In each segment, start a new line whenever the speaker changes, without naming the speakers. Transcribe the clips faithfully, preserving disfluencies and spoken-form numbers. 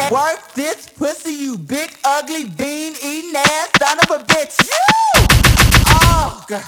Work this pussy, you big ugly bean eating ass son of a bitch. You! Oh, girl.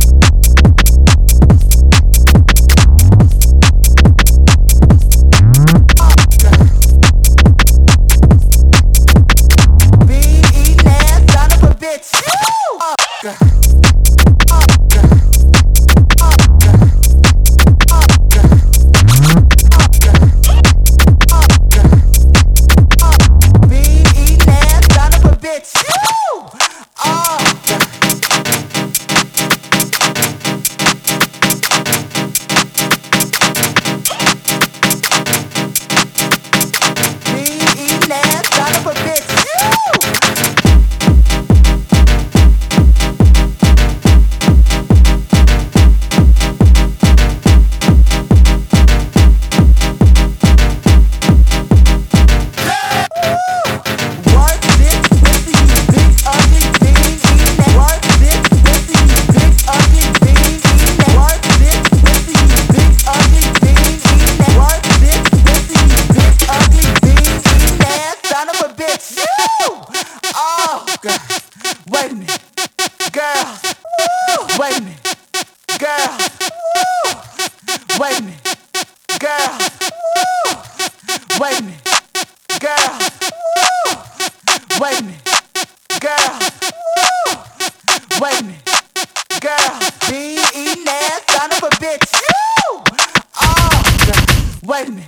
Wait a minute, girls. Wait a minute, girls. Wait a minute, girls. Wait a minute, girls. Wait a minute, girls. Wait a minute, girls. Bean eating ass son of a bitch. You! Oh, wait a minute.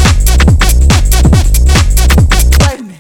Wait a minute.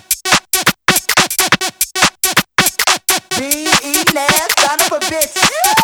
Son of a bitch.